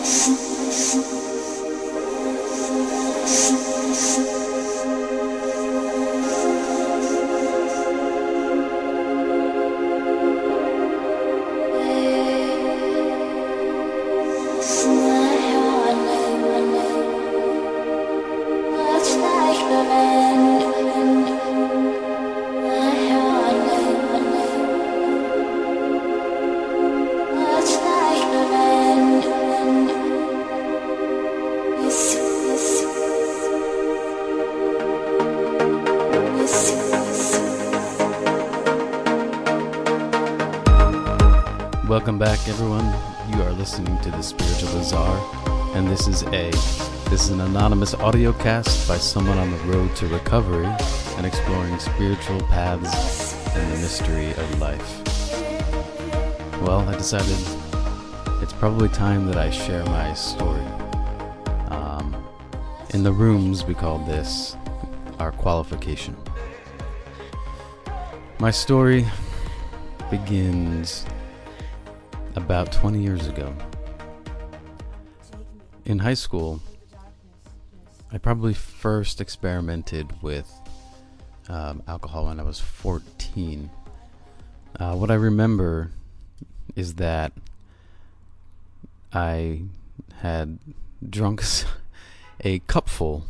Welcome back, everyone. You are listening to The Spiritual Bazaar, and this is an anonymous audio cast by someone on the road to recovery and exploring spiritual paths and the mystery of life. Well, I decided it's probably time that I share my story. In the rooms, we call this our qualification. My story begins about 20 years ago. In high school, I probably first experimented with alcohol when I was 14. What I remember is that I had drunk a cupful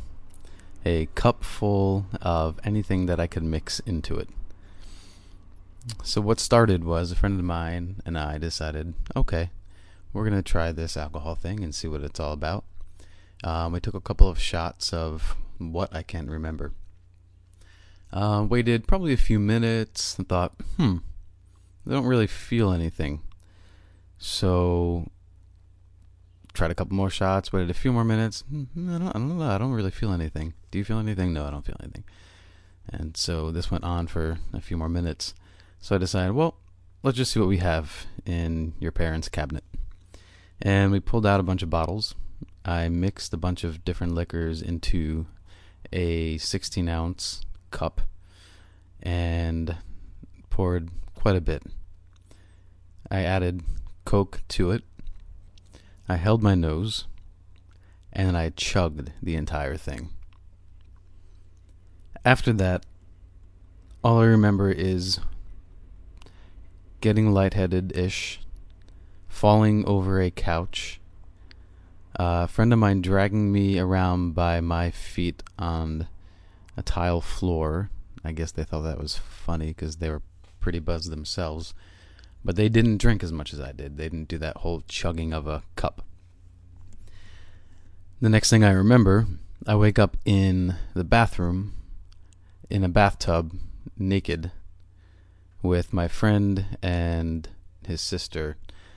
of anything that I could mix into it. So what started was a friend of mine and I decided, okay, we're going to try this alcohol thing and see what it's all about. We took a couple of shots of what I can't remember. Waited probably a few minutes and thought, I don't really feel anything. So tried a couple more shots, waited a few more minutes. I don't know. I don't really feel anything. Do you feel anything? No, I don't feel anything. And so this went on for a few more minutes. So I decided, well, let's just see what we have in your parents' cabinet. And we pulled out a bunch of bottles. I mixed a bunch of different liquors into a 16-ounce cup and poured quite a bit. I added Coke to it. I held my nose, and I chugged the entire thing. After that, all I remember is getting lightheaded-ish, falling over a couch, a friend of mine dragging me around by my feet on a tile floor. I guess they thought that was funny because they were pretty buzzed themselves, but they didn't drink as much as I did. They didn't do that whole chugging of a cup. The next thing I remember, I wake up in the bathroom, in a bathtub, naked, with my friend and his sister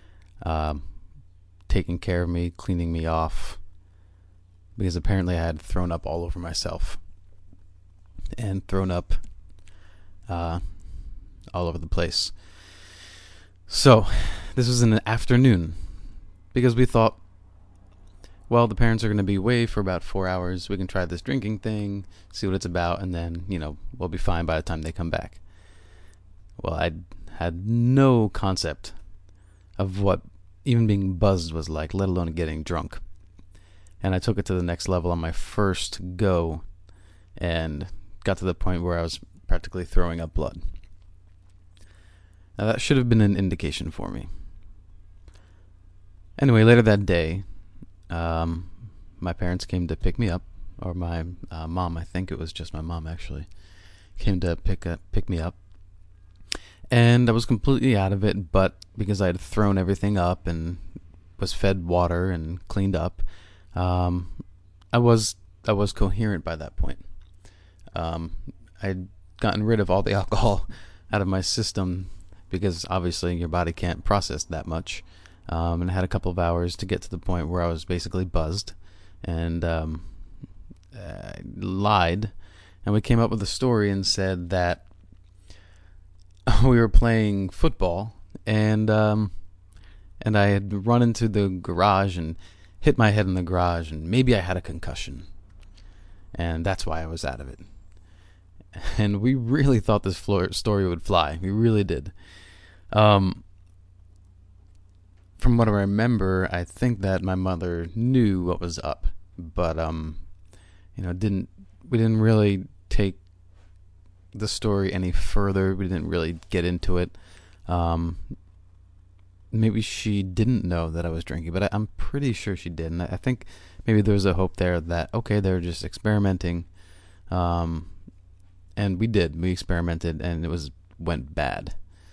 taking care of me, cleaning me off, because apparently I had thrown up all over myself and thrown up all over the place. So this was in the afternoon, because we thought, well, the parents are going to be away for about 4 hours. We can try this drinking thing, see what it's about, and then, we'll be fine by the time they come back. Well, I had no concept of what even being buzzed was like, let alone getting drunk. And I took it to the next level on my first go and got to the point where I was practically throwing up blood. Now, that should have been an indication for me. Anyway, later that day, my parents came to pick me up, or my mom, I think it was just my mom actually, came to pick me up. And I was completely out of it, but because I had thrown everything up and was fed water and cleaned up, I was coherent by that point. I'd gotten rid of all the alcohol out of my system because obviously your body can't process that much. And I had a couple of hours to get to the point where I was basically buzzed and lied. And we came up with a story and said that we were playing football, and I had run into the garage and hit my head in the garage, and maybe I had a concussion, and that's why I was out of it. And we really thought this story would fly. We really did. For from what I remember, I think that my mother knew what was up, but didn't we didn't really take the story any further. We didn't really get into it. Maybe she didn't know that I was drinking, but I'm pretty sure she did. And I think maybe there was a hope there that, okay, they were just experimenting. And we experimented, and went bad.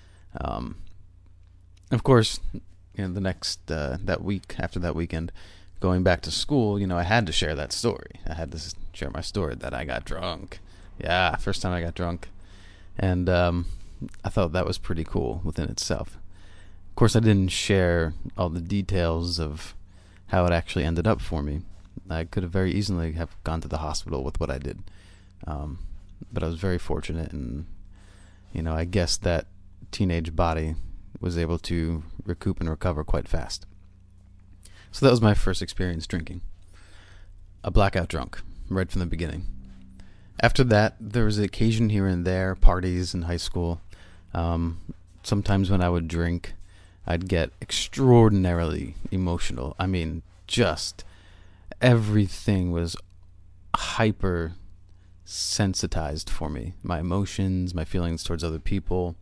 Of course, the next, that week, after that weekend, going back to school, I had to share that story. I had to share my story that I got drunk. Yeah, first time I got drunk. And I thought that was pretty cool within itself. Of course, I didn't share all the details of how it actually ended up for me. I could have very easily have gone to the hospital with what I did. But I was very fortunate, and, I guess that teenage body was able to recoup and recover quite fast. So that was my first experience drinking. A blackout drunk, right from the beginning. After that, there was an occasion here and there, parties in high school. Sometimes when I would drink, I'd get extraordinarily emotional. I mean, just everything was hyper sensitized for me. My emotions, my feelings towards other people.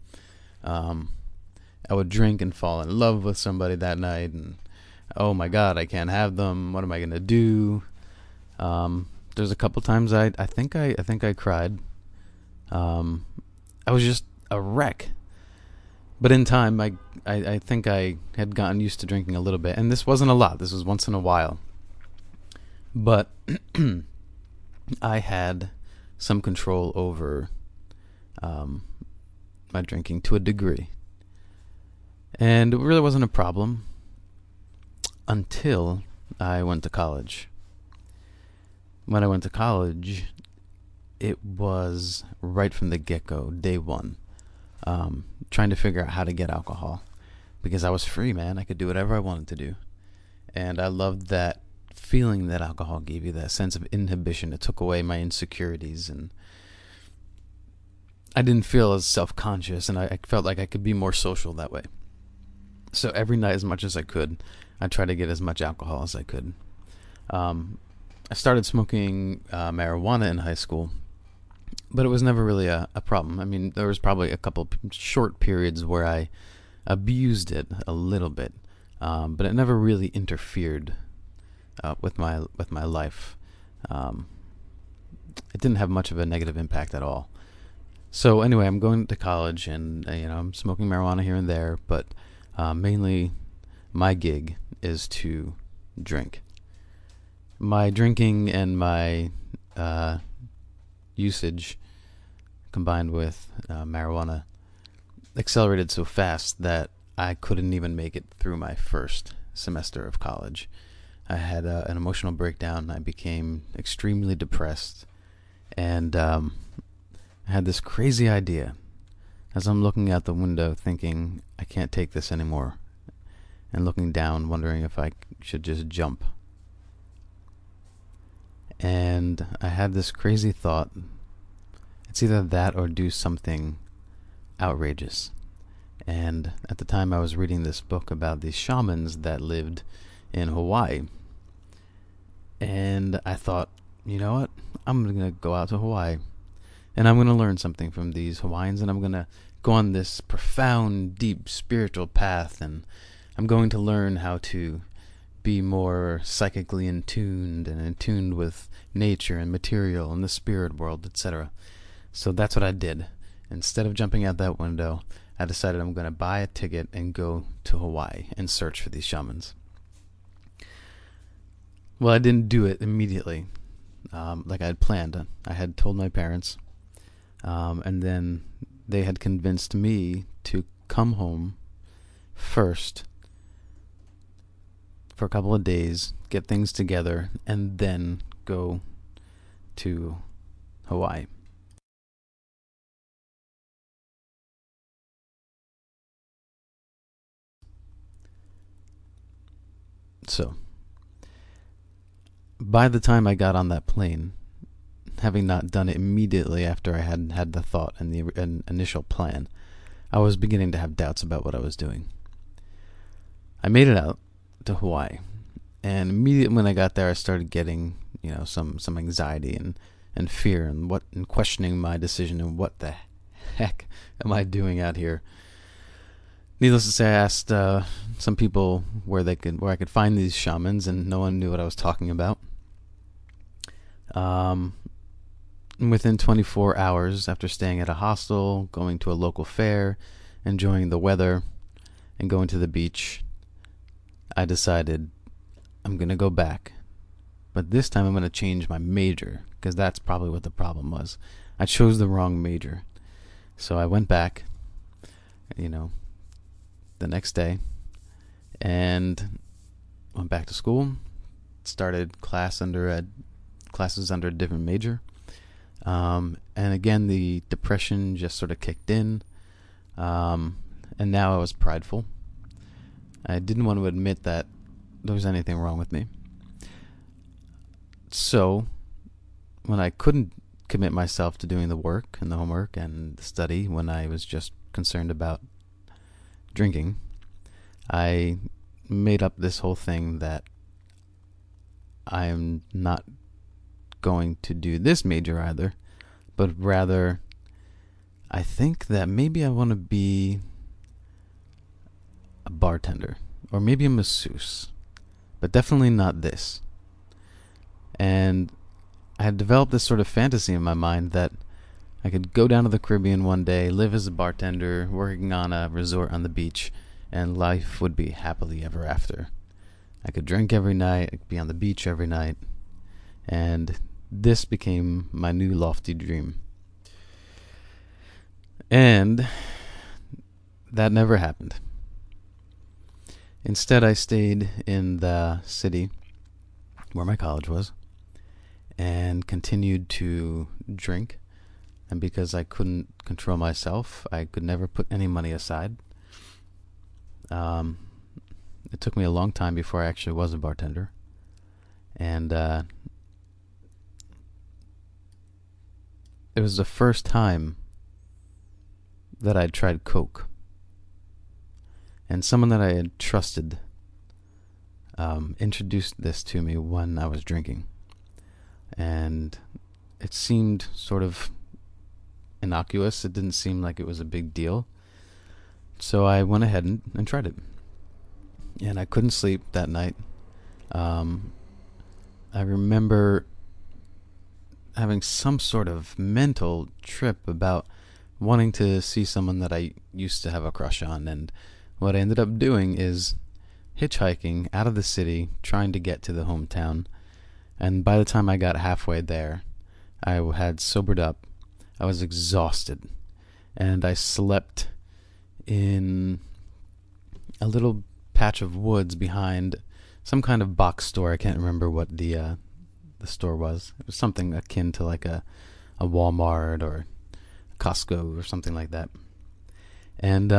I would drink and fall in love with somebody that night, and oh my God, I can't have them. What am I gonna do? There's a couple times I think I cried. I was just a wreck. But in time, I think I had gotten used to drinking a little bit, and this wasn't a lot. This was once in a while. But I had some control over my drinking to a degree. And it really wasn't a problem until I went to college. When I went to college, it was right from the get-go, day one, trying to figure out how to get alcohol. Because I was free, man. I could do whatever I wanted to do. And I loved that feeling that alcohol gave you, that sense of inhibition. It took away my insecurities, and I didn't feel as self-conscious, and I felt like I could be more social that way. So every night, as much as I could, I tried to get as much alcohol as I could. I started smoking marijuana in high school, but it was never really a problem. I mean, there was probably a couple short periods where I abused it a little bit, but it never really interfered with my life. It didn't have much of a negative impact at all. So anyway, I'm going to college, and I'm smoking marijuana here and there, but mainly my gig is to drink. My drinking and my usage, combined with marijuana, accelerated so fast that I couldn't even make it through my first semester of college. I had an emotional breakdown. I became extremely depressed, and I had this crazy idea as I'm looking out the window thinking, I can't take this anymore, and looking down wondering if I should just jump. And I had this crazy thought, it's either that or do something outrageous. And at the time I was reading this book about these shamans that lived in Hawaii. And I thought, you know what? I'm going to go out to Hawaii, and I'm going to learn something from these Hawaiians, and I'm going to go on this profound, deep spiritual path, and I'm going to learn how to be more psychically in tuned with nature and material and the spirit world, etc. So that's what I did. Instead of jumping out that window, I decided I'm going to buy a ticket and go to Hawaii and search for these shamans. Well, I didn't do it immediately, like I had planned. I had told my parents, and then they had convinced me to come home first for a couple of days, get things together, and then go to Hawaii. So, by the time I got on that plane, having not done it immediately after I had the thought and the initial plan, I was beginning to have doubts about what I was doing. I made it out to Hawaii, and immediately when I got there, I started getting some anxiety and fear and questioning my decision and what the heck am I doing out here. Needless to say, I asked some people where I could find these shamans, and no one knew what I was talking about. Within 24 hours, after staying at a hostel, going to a local fair, enjoying the weather, and going to the beach, I decided I'm going to go back. But this time I'm going to change my major, because that's probably what the problem was. I chose the wrong major. So I went back, the next day, and went back to school, started classes under a different major. And again, the depression just sort of kicked in. And now I was prideful. I didn't want to admit that there was anything wrong with me. So, when I couldn't commit myself to doing the work and the homework and the study, when I was just concerned about drinking, I made up this whole thing that I am not going to do this major either, but rather I think that maybe I want to be a bartender or maybe a masseuse, but definitely not this. And I had developed this sort of fantasy in my mind that I could go down to the Caribbean one day, live as a bartender, working on a resort on the beach, and life would be happily ever after. I could drink every night, I could be on the beach every night, and this became my new lofty dream. And that never happened. Instead, I stayed in the city where my college was and continued to drink. And because I couldn't control myself, I could never put any money aside. It took me a long time before I actually was a bartender. And it was the first time that I'd tried Coke. And someone that I had trusted introduced this to me when I was drinking. And it seemed sort of innocuous. It didn't seem like it was a big deal. So I went ahead and tried it. And I couldn't sleep that night. I remember having some sort of mental trip about wanting to see someone that I used to have a crush on. And what I ended up doing is hitchhiking out of the city, trying to get to the hometown. And by the time I got halfway there, I had sobered up. I was exhausted. And I slept in a little patch of woods behind some kind of box store. I can't remember what the store was. It was something akin to like a Walmart or Costco or something like that. And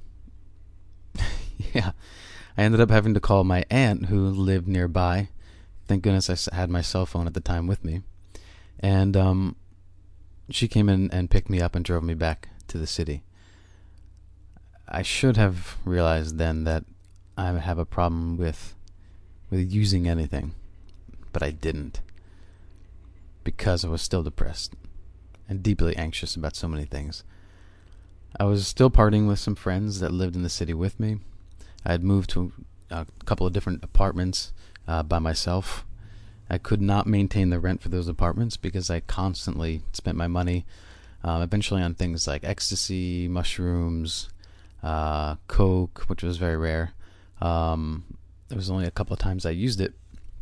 yeah, I ended up having to call my aunt who lived nearby. Thank goodness I had my cell phone at the time with me. And she came in and picked me up and drove me back to the city. I should have realized then that I have a problem with using anything, but I didn't, because I was still depressed and deeply anxious about so many things. I was still partying with some friends that lived in the city with me. I had moved to a couple of different apartments by myself. I could not maintain the rent for those apartments because I constantly spent my money eventually on things like ecstasy, mushrooms, Coke, which was very rare. There was only a couple of times I used it.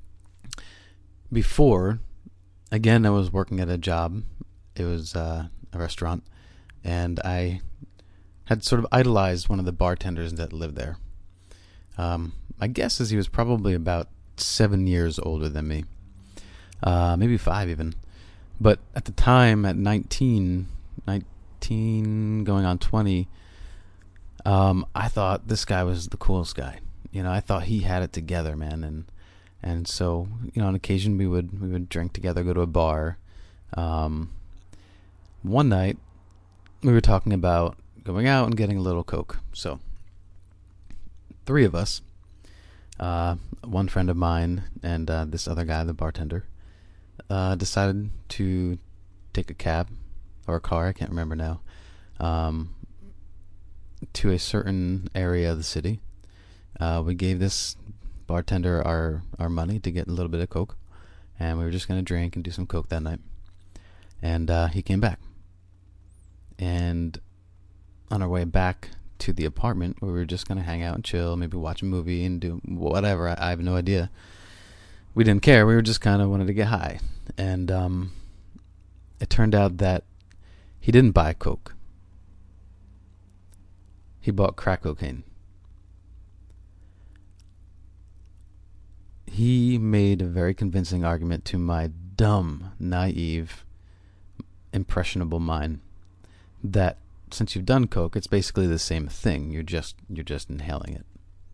Before, again, I was working at a job. It was a restaurant, and I had sort of idolized one of the bartenders that lived there. My guess is he was probably about 7 years older than me, maybe 5 even. But at the time, at 19 going on 20, I thought this guy was the coolest guy. I thought he had it together, man. And so, on occasion we would drink together, go to a bar. One night we were talking about going out and getting a little Coke. So 3 of us One friend of mine and this other guy, the bartender, decided to take a cab or a car, I can't remember now, to a certain area of the city. We gave this bartender our money to get a little bit of coke, and we were just going to drink and do some coke that night. And he came back. And on our way back to the apartment, we were just going to hang out and chill, maybe watch a movie and do whatever. I have no idea. We didn't care. We were just kind of wanted to get high. And it turned out that he didn't buy coke. He bought crack cocaine. He made a very convincing argument to my dumb, naive, impressionable mind that since you've done coke, it's basically the same thing. You're just inhaling it.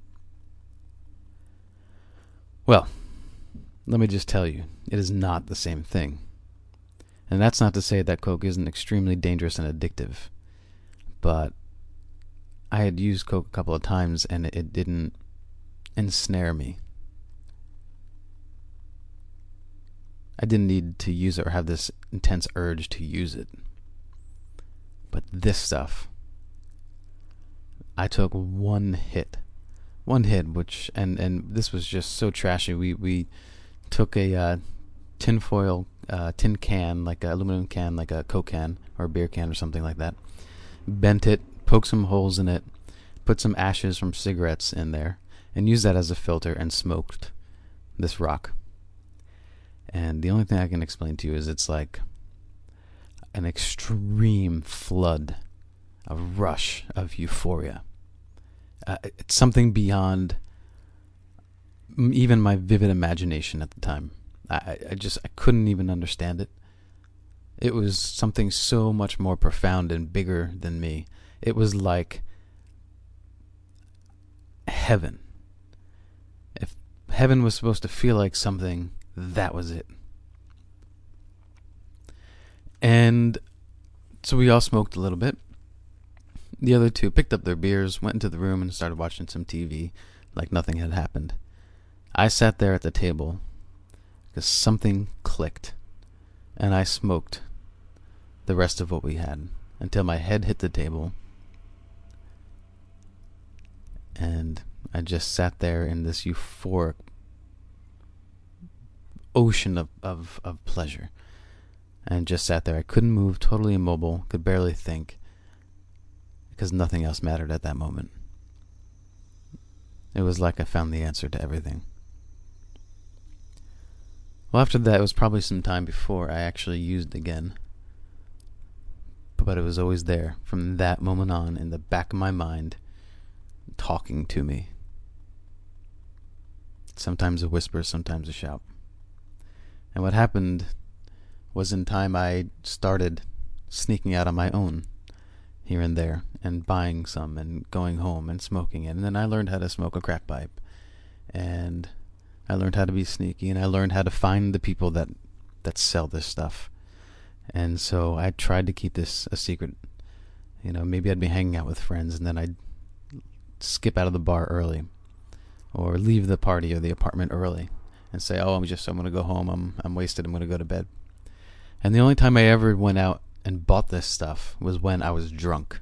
Well, let me just tell you, it is not the same thing. And that's not to say that coke isn't extremely dangerous and addictive. But I had used coke a couple of times and it didn't ensnare me. I didn't need to use it or have this intense urge to use it. But this stuff, I took one hit, which, and this was just so trashy. We took a tin can, like an aluminum can, like a Coke can or a beer can or something like that, bent it, poked some holes in it, put some ashes from cigarettes in there, and used that as a filter and smoked this rock. And the only thing I can explain to you is it's like an extreme flood, a rush of euphoria. It's something beyond even my vivid imagination at the time. I couldn't even understand it. It was something so much more profound and bigger than me. It was like heaven. If heaven was supposed to feel like something, that was it. And so we all smoked a little bit. The other two picked up their beers, went into the room, and started watching some TV like nothing had happened. I sat there at the table because something clicked, and I smoked the rest of what we had until my head hit the table, and I just sat there in this euphoric ocean of pleasure, and just sat there. I couldn't move, totally immobile, could barely think, because nothing else mattered at that moment. It was like I found the answer to everything. Well, after that, it was probably some time before I actually used again, but it was always there from that moment on in the back of my mind, talking to me. Sometimes a whisper, sometimes a shout. And what happened was in time I started sneaking out on my own here and there and buying some and going home and smoking it. And then I learned how to smoke a crack pipe. And I learned how to be sneaky, and I learned how to find the people that sell this stuff. And so I tried to keep this a secret. You know, maybe I'd be hanging out with friends and then I'd skip out of the bar early or leave the party or the apartment early and say, oh, I'm going to go home. I'm wasted. I'm going to go to bed. And the only time I ever went out and bought this stuff was when I was drunk.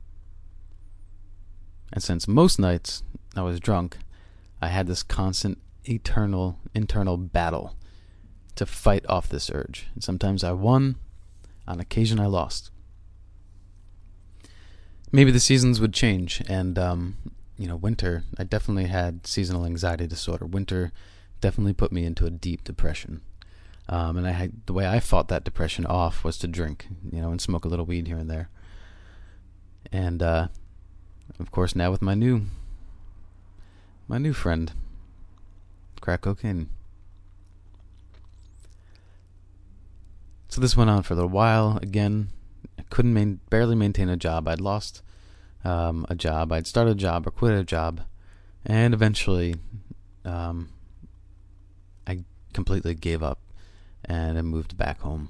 And since most nights I was drunk, I had this constant, eternal, internal battle to fight off this urge. And sometimes I won, on occasion I lost. Maybe the seasons would change, and winter, I definitely had seasonal anxiety disorder. Winter definitely put me into a deep depression. And the way I fought that depression off was to drink, and smoke a little weed here and there. And of course, now with my new friend, crack cocaine. So this went on for a little while. Again, I couldn't barely maintain a job. I'd lost a job. I'd started a job or quit a job, and eventually, I completely gave up and I moved back home.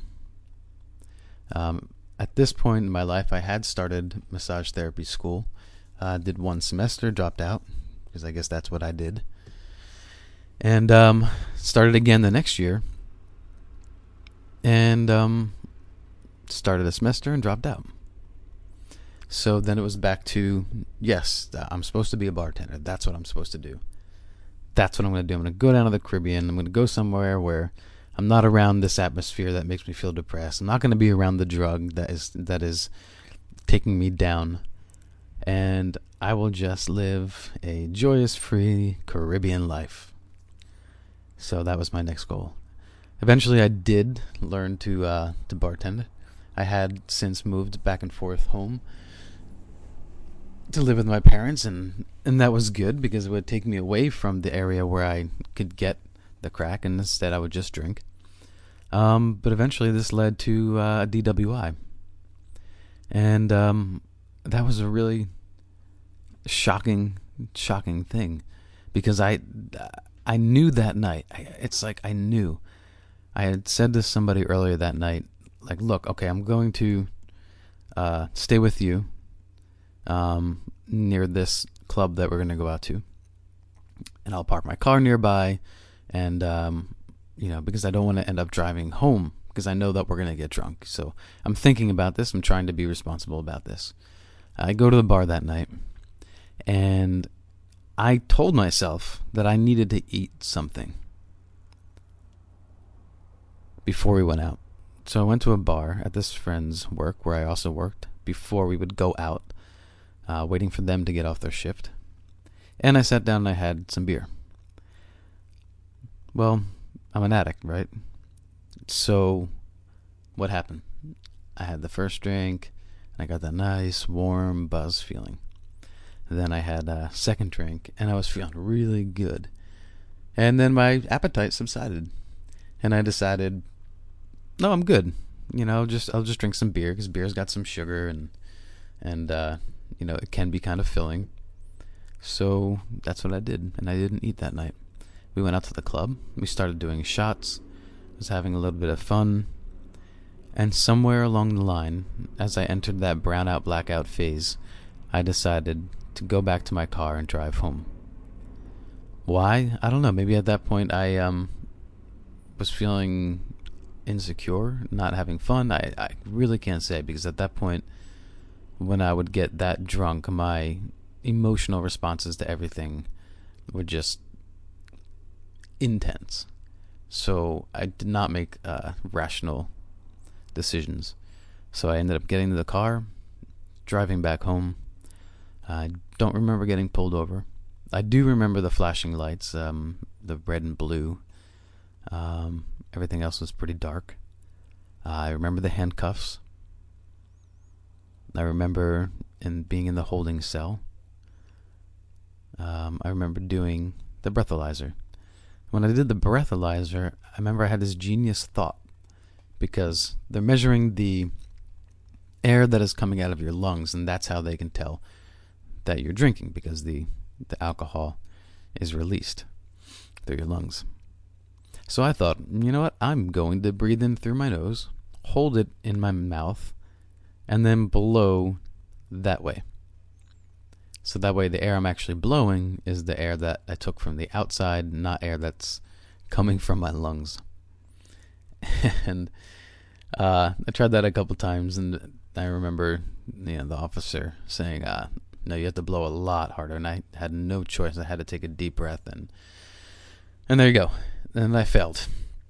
At this point in my life, I had started massage therapy school. Did one semester, dropped out, because I guess that's what I did. And started again the next year. And started a semester and dropped out. So then it was back to, yes, I'm supposed to be a bartender. That's what I'm supposed to do. That's what I'm going to do. I'm going to go down to the Caribbean. I'm going to go somewhere where I'm not around this atmosphere that makes me feel depressed. I'm not going to be around the drug that is taking me down. And I will just live a joyous, free Caribbean life. So that was my next goal. Eventually, I did learn to bartend. I had since moved back and forth home to live with my parents, and that was good because it would take me away from the area where I could get the crack, and instead I would just drink. But eventually, this led to a DWI, and that was a really shocking thing, because I knew that night. It's like I knew. I had said to somebody earlier that night, like, look, okay, I'm going to stay with you near this club that we're going to go out to, and I'll park my car nearby, and because I don't want to end up driving home, because I know that we're going to get drunk. So I'm thinking about this. I'm trying to be responsible about this. I go to the bar that night, and I told myself that I needed to eat something before we went out. So I went to a bar at this friend's work where I also worked before we would go out, waiting for them to get off their shift. And I sat down and I had some beer. Well, I'm an addict, right? So what happened? I had the first drink, and I got that nice, warm buzz feeling. Then I had a second drink, and I was feeling really good. And then my appetite subsided, and I decided, no, I'm good. I'll just drink some beer, because beer's got some sugar, and it can be kind of filling. So that's what I did, and I didn't eat that night. We went out to the club. We started doing shots. I was having a little bit of fun. And somewhere along the line, as I entered that brownout blackout phase, I decided to go back to my car and drive home. Why? I don't know. Maybe at that point I was feeling insecure, not having fun. I really can't say, because at that point, when I would get that drunk, my emotional responses to everything were just intense. So I did not make rational decisions. So I ended up getting to the car, driving back home. I don't remember getting pulled over. I do remember the flashing lights, the red and blue. Everything else was pretty dark. I remember the handcuffs. I remember being in the holding cell. I remember doing the breathalyzer. When I did the breathalyzer, I remember I had this genius thought, because they're measuring the air that is coming out of your lungs, and that's how they can tell that you're drinking, because the alcohol is released through your lungs. So I thought, you know what? I'm going to breathe in through my nose, hold it in my mouth, and then blow that way. So that way the air I'm actually blowing is the air that I took from the outside, not air that's coming from my lungs. And I tried that a couple times, and I remember the officer saying, no, you have to blow a lot harder, and I had no choice. I had to take a deep breath, and there you go. And I failed.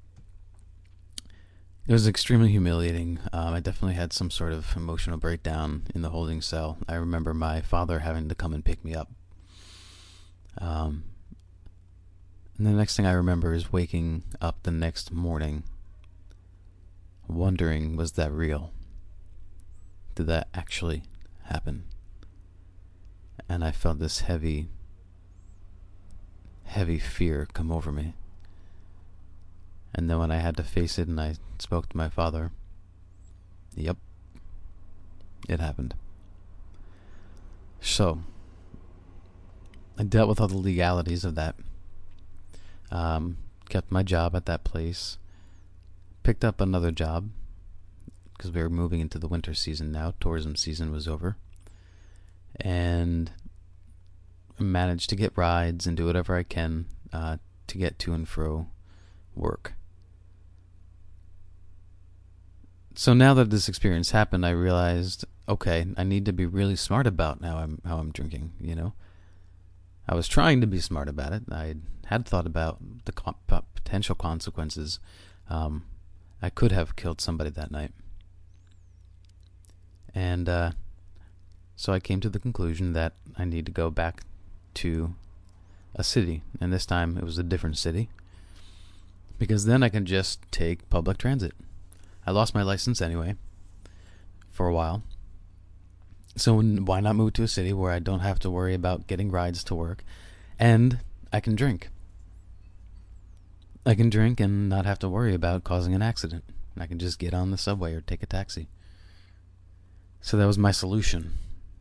It was extremely humiliating. I definitely had some sort of emotional breakdown in the holding cell. I remember my father having to come and pick me up. And the next thing I remember is waking up the next morning, wondering, was that real? Did that actually happen? And I felt this heavy fear come over me. And then when I had to face it and I spoke to my father, yep, it happened. So, I dealt with all the legalities of that. Kept my job at that place. Picked up another job, because we were moving into the winter season now. Tourism season was over. And managed to get rides and do whatever I can to to get to and fro work. So now that this experience happened, I realized, okay, I need to be really smart about how I'm drinking, I was trying to be smart about it. I had thought about the potential consequences. I could have killed somebody that night. And so I came to the conclusion that I need to go back to a city. And this time it was a different city. Because then I can just take public transit. I lost my license anyway for a while. So why not move to a city where I don't have to worry about getting rides to work, and I can drink. I can drink and not have to worry about causing an accident. I can just get on the subway or take a taxi. So that was my solution.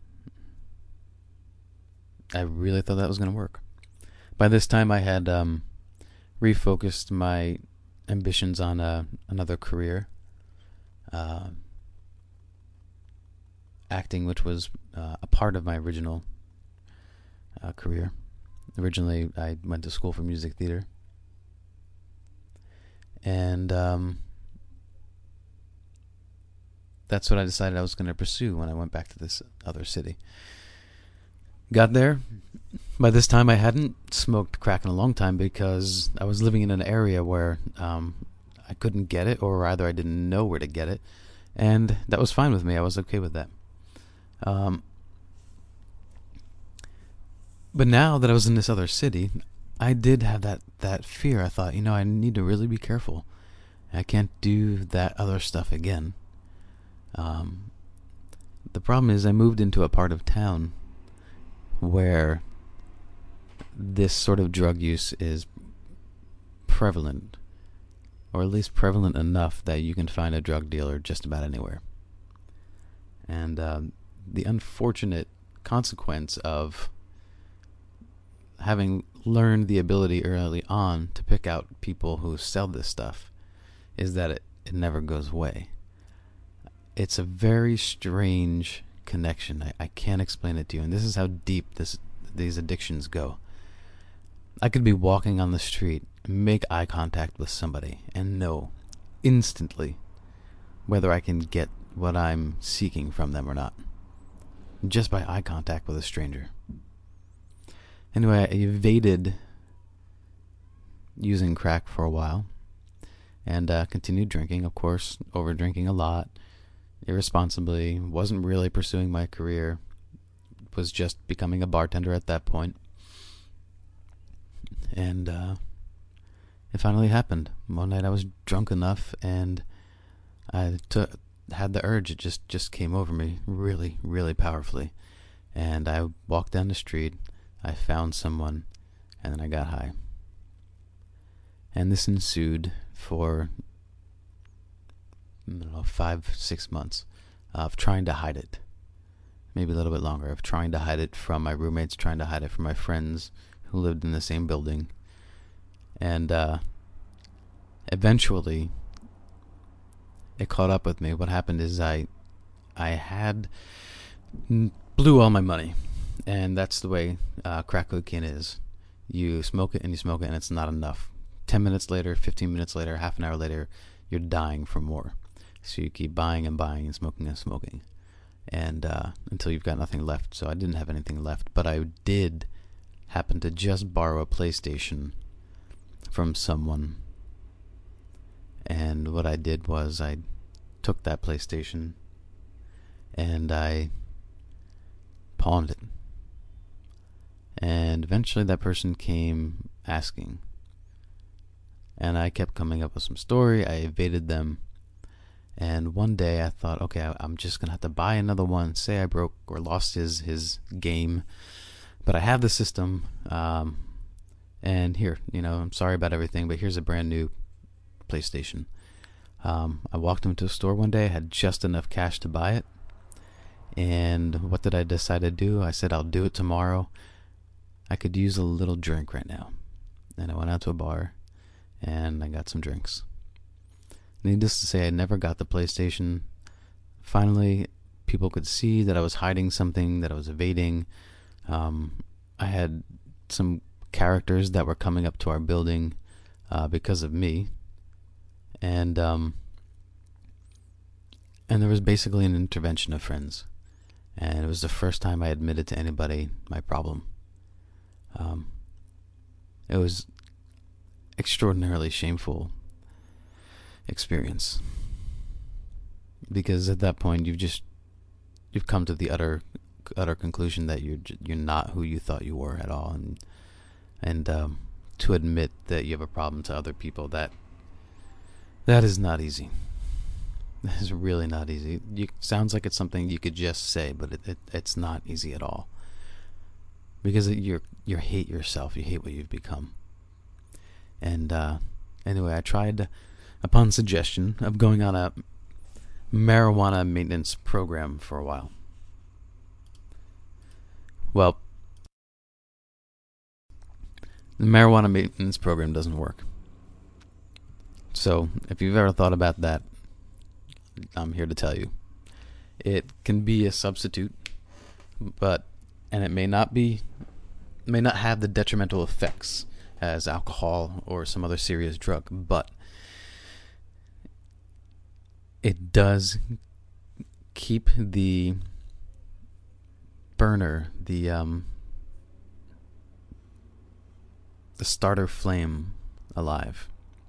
I really thought that was going to work. By this time I had refocused my ambitions on another career. Acting, which was a part of my original career. Originally, I went to school for music theater. And that's what I decided I was going to pursue when I went back to this other city. Got there. By this time, I hadn't smoked crack in a long time because I was living in an area where I couldn't get it, or rather I didn't know where to get it. And that was fine with me. I was okay with that. But now that I was in this other city, I did have that fear. I thought, I need to really be careful. I can't do that other stuff again. The problem is I moved into a part of town where this sort of drug use is prevalent, or at least prevalent enough that you can find a drug dealer just about anywhere. And the unfortunate consequence of having learned the ability early on to pick out people who sell this stuff is that it never goes away. It's a very strange connection. I can't explain it to you, and this is how deep these addictions go. I could be walking on the street, make eye contact with somebody, and know instantly whether I can get what I'm seeking from them or not, just by eye contact with a stranger. Anyway, I evaded using crack for a while and continued drinking, of course, over drinking a lot, irresponsibly, wasn't really pursuing my career, was just becoming a bartender at that point. And it finally happened. One night I was drunk enough and I had the urge. It just came over me really, really powerfully. And I walked down the street, I found someone, and then I got high. And this ensued for 5-6 months of trying to hide it. Maybe a little bit longer, of trying to hide it from my roommates, trying to hide it from my friends who lived in the same building. And eventually it caught up with me. What happened is I had blew all my money. And that's the way crack cocaine is. You smoke it and you smoke it and it's not enough. 10 minutes later, 15 minutes later, half an hour later, you're dying for more. So you keep buying and buying and smoking. And until you've got nothing left. So I didn't have anything left. But I did happen to just borrow a PlayStation from someone. And what I did was I took that PlayStation and I pawned it. And eventually that person came asking. And I kept coming up with some story. I evaded them. And one day I thought, okay, I'm just going to have to buy another one. Say I broke or lost his game. But I have the system. And here, I'm sorry about everything, but here's a brand new PlayStation. I walked into a store one day. I had just enough cash to buy it. And what did I decide to do? I said, I'll do it tomorrow. I could use a little drink right now. And I went out to a bar and I got some drinks. Needless to say, I never got the PlayStation. Finally, people could see that I was hiding something, that I was evading. I had some characters that were coming up to our building because of me. And there was basically an intervention of friends. And it was the first time I admitted to anybody my problem. It was extraordinarily shameful experience. Because at that point, you've come to the utter conclusion that you're not who you thought you were at all, and to admit that you have a problem to other people, that is not easy. That is really not easy. Sounds like it's something you could just say, but it's not easy at all. Because you hate yourself, you hate what you've become. And anyway, I tried, upon suggestion, of going on a marijuana maintenance program for a while. Well, the marijuana maintenance program doesn't work. So, if you've ever thought about that, I'm here to tell you. It can be a substitute, and it may not have the detrimental effects as alcohol or some other serious drug, but it does keep the burner, the starter flame alive.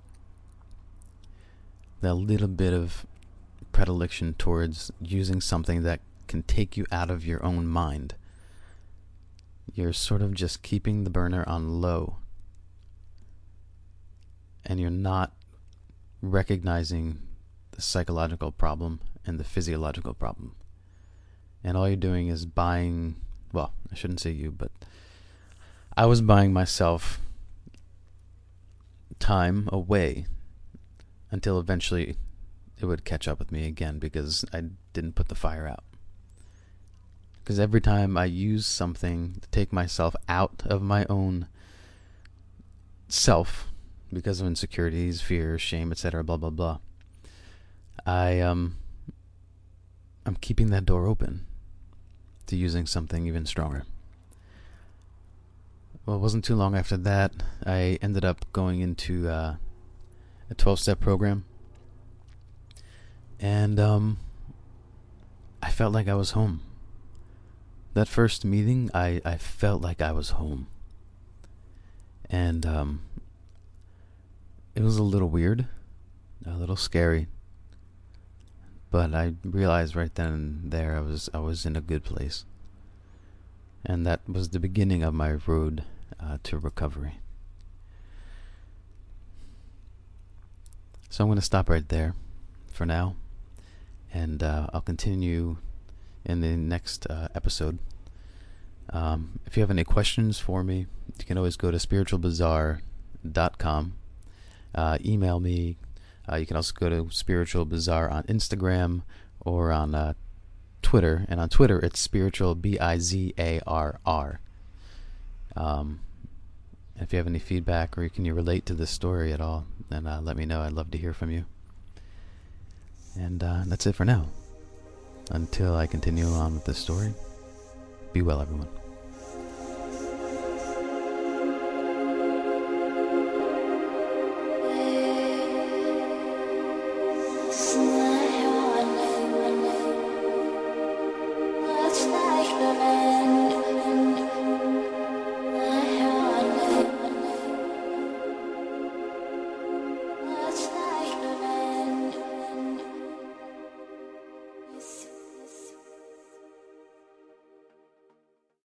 That little bit of predilection towards using something that can take you out of your own mind. You're sort of just keeping the burner on low. And you're not recognizing the psychological problem and the physiological problem. And all you're doing is buying, well, I shouldn't say you, but I was buying myself time away until eventually it would catch up with me again because I didn't put the fire out. Because every time I use something to take myself out of my own self, because of insecurities, fear, shame, etc., blah, blah, blah, I'm keeping that door open to using something even stronger. Well, it wasn't too long after that, I ended up going into a 12-step program. And I felt like I was home. That first meeting, I felt like I was home. And it was a little weird, a little scary. But I realized right then and there I was in a good place. And that was the beginning of my road to recovery. So I'm going to stop right there for now. And I'll continue in the next episode. If you have any questions for me, you can always go to spiritualbazaar.com. Email me. You can also go to Spiritual Bazaar on Instagram or on Twitter. And on Twitter, it's Spiritual Bizarr. If you have any feedback or can you relate to this story at all, then let me know. I'd love to hear from you. And that's it for now. Until I continue on with this story, be well, everyone.